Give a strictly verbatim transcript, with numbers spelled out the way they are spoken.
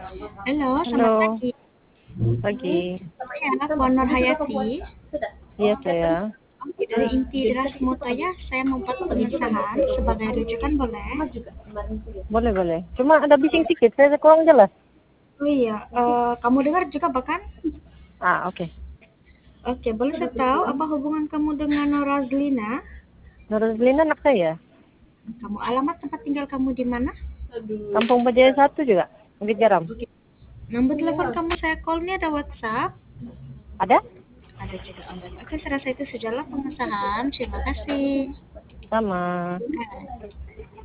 Halo, selamat Halo, pagi. pagi. Saya Puan Nurhayati. Iya saya. Oke, dari inti deras Mutaya, saya membuat pengesahan sebagai rujukan boleh? Boleh, boleh. Cuma ada bising sedikit, saya kurang jelas. Oh iya, eh, kamu dengar juga bahkan? Ah, oke. Oke, boleh saya tahu apa hubungan kamu dengan Norazlina? Nurulina anak saya. Kamu alamat tempat tinggal kamu di mana? Kampung Bajaya satu juga. Bukit Garam. Oke. Nomor telepon kamu saya call ini ada WhatsApp? Ada? Ada juga. Oh, baik. Oke, saya rasa itu sajalah pengesahan. Terima kasih. Sama. Oke.